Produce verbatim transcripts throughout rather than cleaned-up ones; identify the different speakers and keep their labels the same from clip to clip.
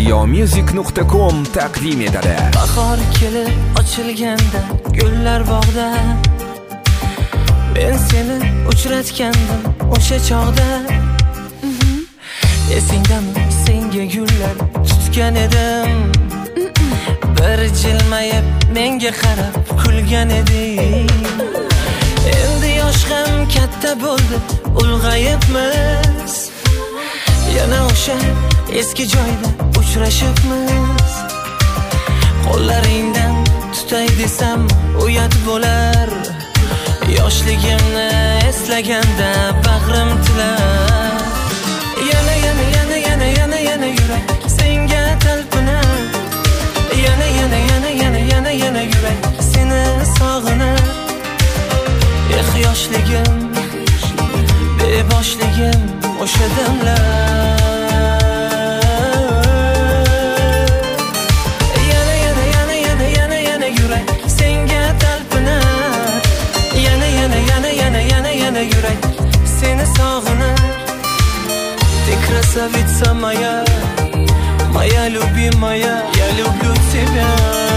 Speaker 1: ziyomusic nuqta com taqdim etadi.
Speaker 2: Bahor kelib ochilganda gullar bog'da, men seni uchratgandim o'sha chog'da. Esingdami, senga gullar tutgan edim, bir jilmayib menga qarab kulgan eding. Endi yosh ham katta bo'ldi, ulg'ayibmiz, yana o'sha eski joyda uchrashibmiz. Qo'llaringdan tutay desam uyat bo'lar, yoshligimni eslaganda bag'rim tilar. Yana yana yana yana yana yana yurak senga talpinar, yana yana yana yana yana yana yurak seni sog'inar. Eh yoshligim, beboshligim o'sha damlar. Yana yana yana yana yana yana yurak senga talpinar, yana yana yana yana yana yana yurak seni sog'inar. Ты красавица моя, моя любимая, я люблю тебя.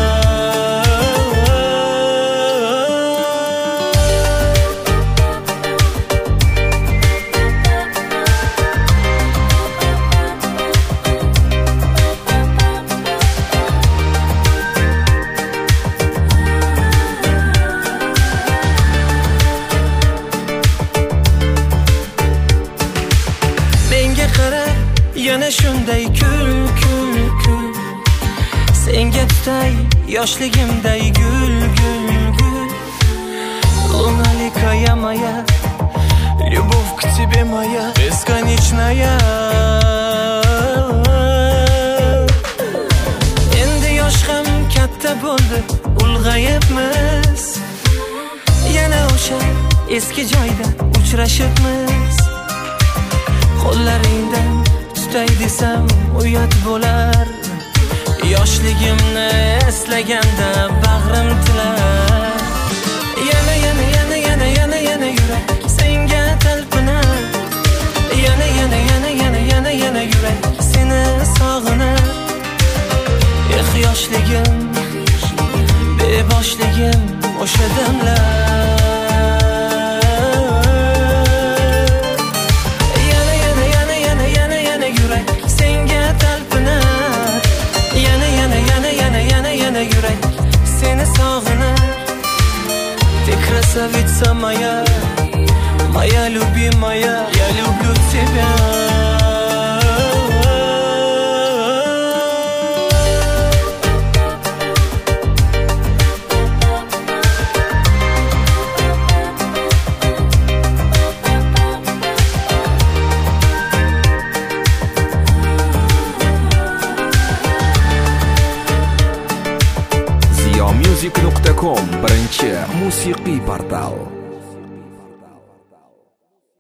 Speaker 2: Yana shunday kul kul kul, senga tutay yoshligimday gul gul gul. Луналикая моя, любовь к тебе моя бесконечная. Endi yosh ham katta bo'ldi, ulg'ayibmiz, yana o'sha eski joyda uchrashibmiz. Qo'llaringdan tutay desam uyat bo'lar, yoshligimni eslaganda bag'rim tilar. Yana yana yana yana yana yana yurak senga talpinar, yana yana yana yana yana yana yurak seni sog'inar. Eh yoshligim, beboshligim o'sha damlar. Yurak seni sog'inar. Ты красавица моя, моя любимая, я люблю тебя.
Speaker 1: ziyomusic nuqta com birinchi musiqiy portal.